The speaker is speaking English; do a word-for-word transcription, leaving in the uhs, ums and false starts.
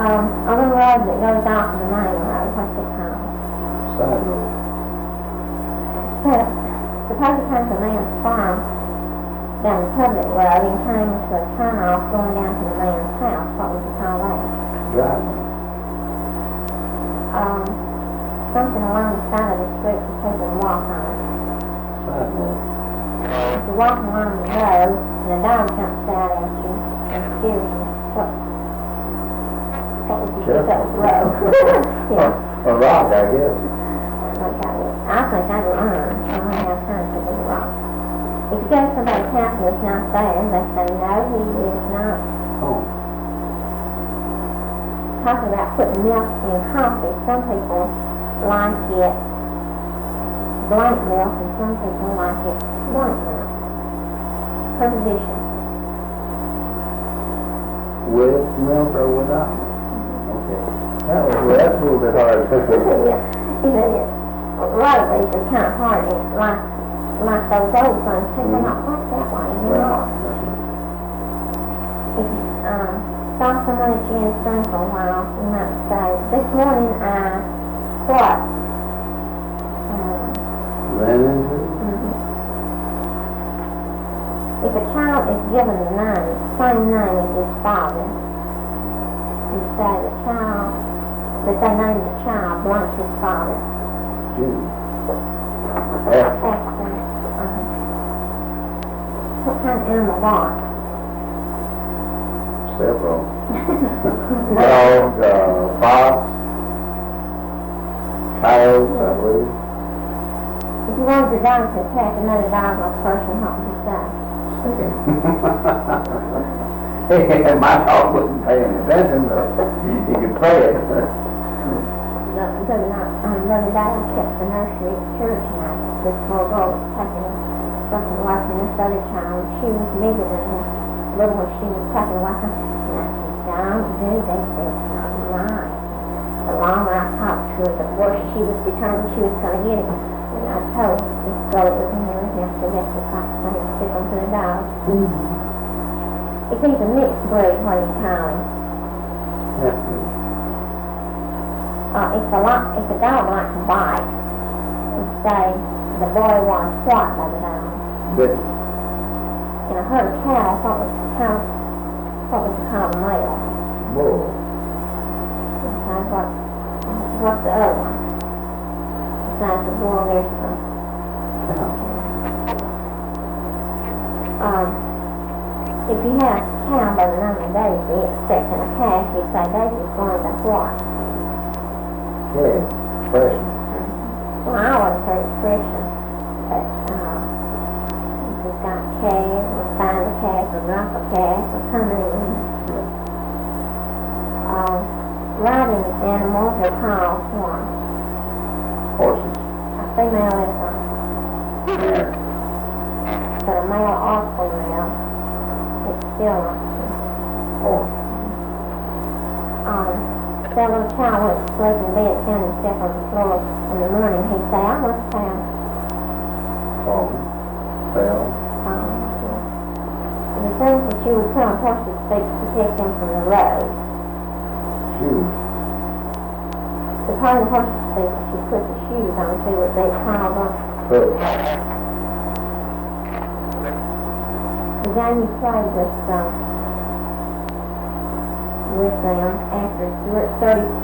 Um, on the road that goes off of the main road, what's it called? Side road. So, suppose it comes to a man's farm down the public road and came to a turnoff going down to the man's house, what would you call that? Driveway. Um, something along the side of the street for people to walk on it. Sidewalk. If you're walking along the road and a dog jumps out at you and scares you, what, what would you pick up the road? Yeah. A rock, I guess. Like I would. I think I'd run. I don't have time to do the rock. If you go to somebody's house and it's not there, they say, no, he is not. Oh. Talking about putting milk in coffee, some people like it blank milk and some people like it blank milk. Preposition. With milk or without milk? Okay. That was, well, that's a little bit hard. Yeah, it is. A lot of these are kind of hard, and like, like those old ones, people not quite that way anymore. If you um, saw someone that you hadn't seen for a while, you might say, this morning I what? Um, Ran into it? mm-hmm. If a child is given the name, same name as his father, you say the child, that they named the child blank his father. June. After, uh-huh. What kind of animal was? Several. Dog, uh, fox, coyote, I believe. If you wanted your dog to attack another dog or person, what would you say? Hey, my dog wasn't paying attention, but you could play it. The other night, um, the other day I kept the nursery at church and I, this little girl was taking something away from this other child. She was bigger than the little one she was taking away from. And I said, don't do that, that's not right. The longer I talked to her, the worse she was determined she was going to get it. And I told this girl that was in there with me, I said, that's just like something to stick onto the dog. Mm-hmm. If he's a mixed breed, what do you call him? Yeah. Uh, if a lot, if a dog likes to bite, and say the boy was swat by the dog. But In a herd of cows, what was how what was called a male? bull. Okay, what what's the other one? Besides the bull, there's the Cow. um. If you have a cow by the name of Daisy expecting a calf, you say Daisy's going to what? Yeah, fresh. Well, I always say expression, but uh, if you've got calf, or find a calf, or drop a calf, or coming in. Uh, riding animals are called what? Horses. A female is a, Yeah. but a male or female, it's still a, Horse. um, that little child went to sleep in bed, found himself on the floor in the morning. He'd say, I must have, Fall. Fell. um, the things that you would put on horses' feet to protect them from the road. Shoes. The part of the horse's feet that you put the shoes on to would be called a, Foot. the game you played with, um, with them after thirty